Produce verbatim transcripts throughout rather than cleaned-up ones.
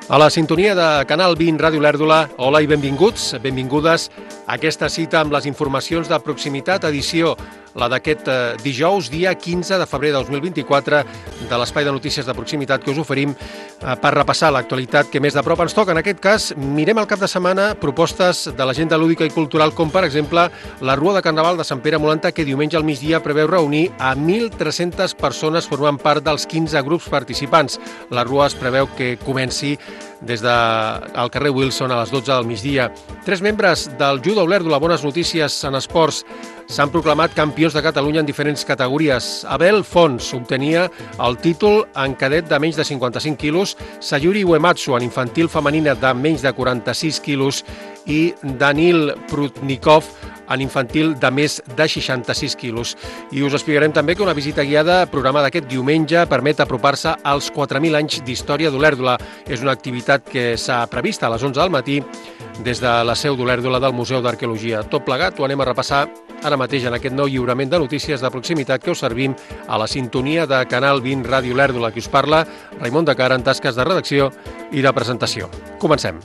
A la sintonia de Canal vint Ràdio Olèrdola, hola i benvinguts, benvingudes a aquesta cita amb les informacions de proximitat, edició la d'aquest eh, dijous, dia quinze de febrer de dos mil vint-i-quatre, de l'espai de notícies de proximitat que us oferim eh, per repassar l'actualitat que més de prop ens toca. En aquest cas, mirem el cap de setmana propostes de l'agenda lúdica i cultural, com per exemple la Rua de Carnaval de Sant Pere Molanta, que diumenge al migdia preveu reunir a mil tres-centes persones formant part dels quinze grups participants. La Rua es preveu que comenci des del carrer Wilson a les dotze del migdia. Tres membres del Judo Olèrdola, bones notícies en esports, s'han proclamat campions de Catalunya en diferents categories. Abel Fons obtenia el títol en cadet de menys de cinquanta-cinc quilos, Sayuri Uematsu en infantil femenina de menys de quaranta-sis quilos i Danil Prudnikov en infantil de més de seixanta-sis quilos. I us explicarem també que una visita guiada programada aquest diumenge permet apropar-se als quatre mil anys d'història d'Olèrdola. És una activitat que s'ha previst a les onze del matí des de la seu d'Olèrdola del Museu d'Arqueologia. Tot plegat ho anem a repassar ara mateix en aquest nou lliurament de notícies de proximitat que us servim a la sintonia de Canal vint Ràdio Olèrdola. Qui us parla, Raimon de Cara, en tasques de redacció i de presentació. Comencem.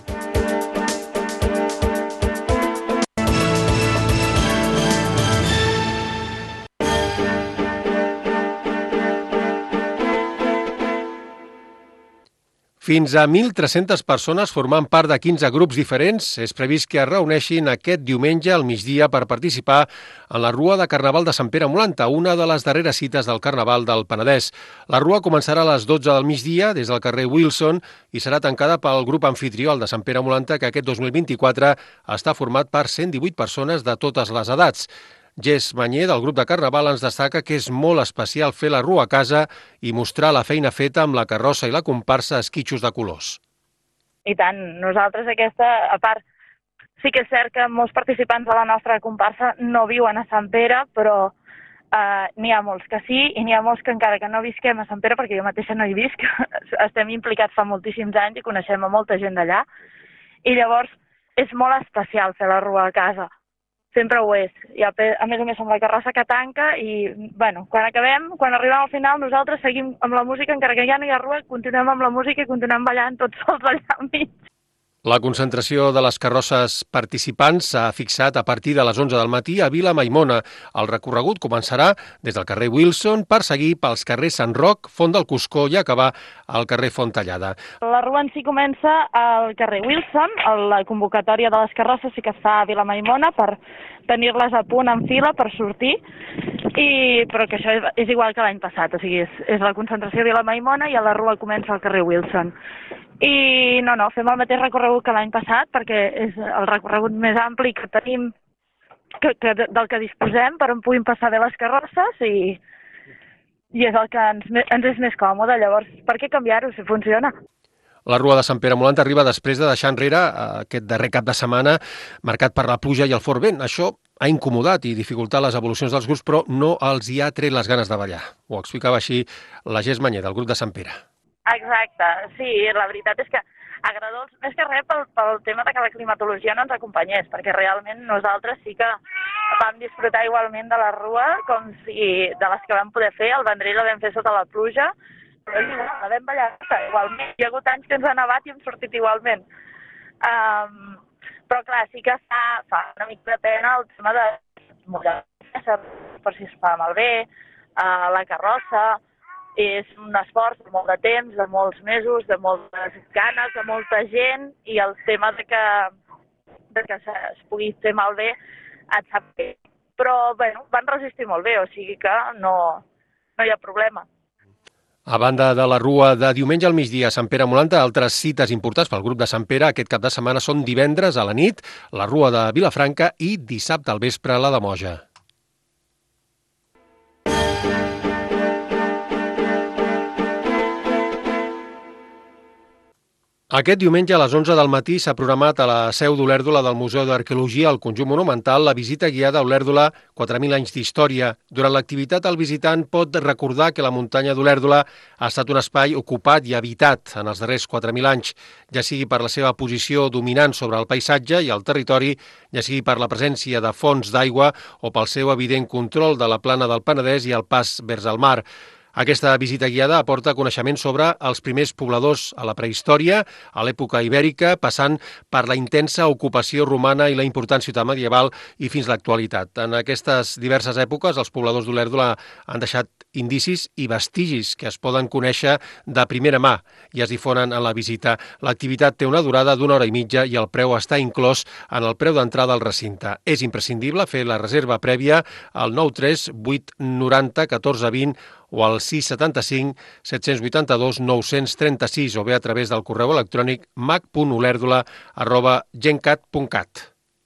Fins a mil tres-centes persones formant part de quinze grups diferents és previst que es reuneixin aquest diumenge al migdia per participar en la Rua de Carnaval de Sant Pere Molanta, una de les darreres cites del Carnaval del Penedès. La Rua començarà a les dotze del migdia des del carrer Wilson i serà tancada pel grup anfitrió de Sant Pere Molanta, que aquest dos mil vint-i-quatre està format per cent divuit persones de totes les edats. Jess Manyer, del grup de Carnaval, ens destaca que és molt especial fer la Rua a casa i mostrar la feina feta amb la carrossa i la comparsa a esquitxos de colors. I tant, nosaltres aquesta, a part, sí que és cert que molts participants de la nostra comparsa no viuen a Sant Pere, però eh, n'hi ha molts que sí, i n'hi ha molts que encara que no visquem a Sant Pere, perquè jo mateixa no hi visc, estem implicats fa moltíssims anys i coneixem a molta gent d'allà, i llavors és molt especial fer la Rua a casa. Sempre ho és. I a més a més amb la carrossa que tanca i, bueno, quan acabem, quan arribem al final, nosaltres seguim amb la música, encara que ja no hi ha rua, continuem amb la música i continuem ballant tots sols allà al mig. La concentració de les carrosses participants s'ha fixat a partir de les onze del matí a Vila Maimona. El recorregut començarà des del carrer Wilson per seguir pels carrers Sant Roc, Font del Cuscó i acabar al carrer Fontallada. La rua en si comença al carrer Wilson. La convocatòria de les carrosses sí que es fa a Vila Maimona per tenir-les a punt en fila per sortir, i, però que això és igual que l'any passat, o sigui, és, és la concentració a Vila Maimona i la rua comença al carrer Wilson. I no, no, fem el mateix recorregut que l'any passat perquè és el recorregut més ampli que tenim, que, que, del que disposem per on puguin passar bé les carrosses i, i és el que ens, ens és més còmode. Llavors, per què canviar-ho si funciona? La Rua de Sant Pere Molanta arriba després de deixar enrere aquest darrer cap de setmana marcat per la pluja i el fort vent. Això ha incomodat i dificultat les evolucions dels grups, però no els hi ha tret les ganes de ballar. Ho explicava així la Jess Manyer, del grup de Sant Pere. Exacte, sí, la veritat és que agradós, més que res pel, pel tema de que la climatologia no ens acompanyés, perquè realment nosaltres sí que vam disfrutar igualment de la Rua, com si de les que vam poder fer, el Vendrell la vam fer sota la pluja, però és igual, la vam ballar igualment. Hi ha hagut anys que ens ha nevat i hem sortit igualment. Um, però clar, sí que fa, fa una mica de pena el tema de mullar per si es fa malbé, uh, la carrossa. És un esforç de molt de temps, de molts mesos, de moltes ganes, de molta gent, i el tema de que, de que es pugui fer malbé et sap bé. Però, bueno, van resistir molt bé, o sigui que no, no hi ha problema. A banda de la Rua de diumenge al migdia a Sant Pere Molanta, altres cites importants pel grup de Sant Pere aquest cap de setmana són divendres a la nit, la Rua de Vilafranca i dissabte al vespre la de Moja. Aquest diumenge a les onze del matí s'ha programat a la seu d'Olèrdola del Museu d'Arqueologia al Conjunt Monumental la visita guiada a Olèrdola quatre mil anys d'història. Durant l'activitat el visitant pot recordar que la muntanya d'Olèrdola ha estat un espai ocupat i habitat en els darrers quatre mil anys, ja sigui per la seva posició dominant sobre el paisatge i el territori, ja sigui per la presència de fonts d'aigua o pel seu evident control de la plana del Penedès i el pas vers el mar. Aquesta visita guiada aporta coneixement sobre els primers pobladors a la prehistòria, a l'època ibèrica, passant per la intensa ocupació romana i la important ciutat medieval i fins l'actualitat. En aquestes diverses èpoques, els pobladors d'Olèrdola han deixat indicis i vestigis que es poden conèixer de primera mà i es difonen en la visita. L'activitat té una durada d'una hora i mitja i el preu està inclòs en el preu d'entrada al recinte. És imprescindible fer la reserva prèvia al nou tres vuit noranta catorze vint o al sis setanta-cinc set vuitanta-dos nou trenta-sis o bé a través del correu electrònic mac punt olèrdola arroba gencat punt cat.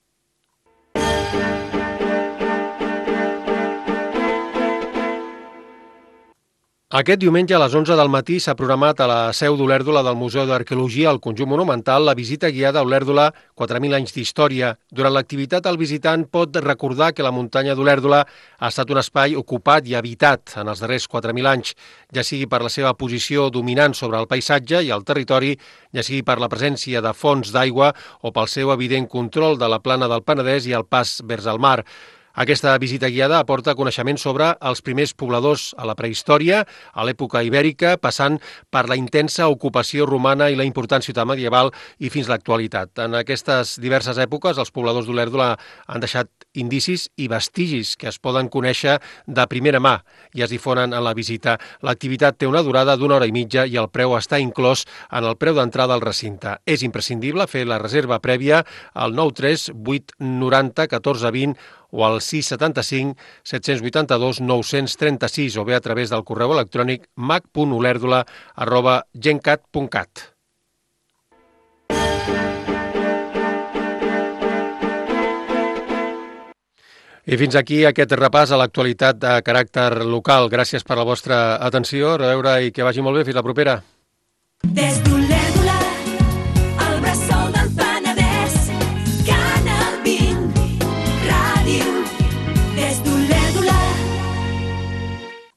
Aquest diumenge a les onze del matí s'ha programat a la seu d'Olèrdola del Museu d'Arqueologia al Conjunt Monumental la visita guiada a Olèrdola, quatre mil anys d'història. Durant l'activitat, el visitant pot recordar que la muntanya d'Olèrdola ha estat un espai ocupat i habitat en els darrers quatre mil anys, ja sigui per la seva posició dominant sobre el paisatge i el territori, ja sigui per la presència de fonts d'aigua o pel seu evident control de la plana del Penedès i el pas vers el mar. Aquesta visita guiada aporta coneixement sobre els primers pobladors a la prehistòria, a l'època ibèrica, passant per la intensa ocupació romana i la important ciutat medieval i fins l'actualitat. En aquestes diverses èpoques, els pobladors d'Olèrdola han deixat indicis i vestigis que es poden conèixer de primera mà i es difonen en la visita. L'activitat té una durada d'una hora i mitja i el preu està inclòs en el preu d'entrada al recinte. És imprescindible fer la reserva prèvia al nou tres vuit noranta catorze vint o al sis setanta-cinc set vuitanta-dos nou trenta-sis o bé a través del correu electrònic mac punt olèrdola arroba gencat punt cat. I fins aquí aquest repàs a l'actualitat de caràcter local. Gràcies per la vostra atenció, a reveure i que vagi molt bé. Fins la propera. Des